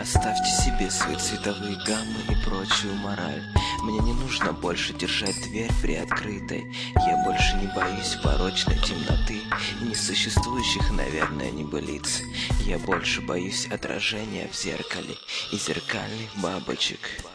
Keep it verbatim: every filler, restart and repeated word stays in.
Оставьте себе свои цветовые гаммы и прочую мораль. Мне не нужно больше держать дверь приоткрытой. Я больше не боюсь порочной темноты и несуществующих, наверное, небылиц. Я больше боюсь отражения в зеркале и зеркальных бабочек.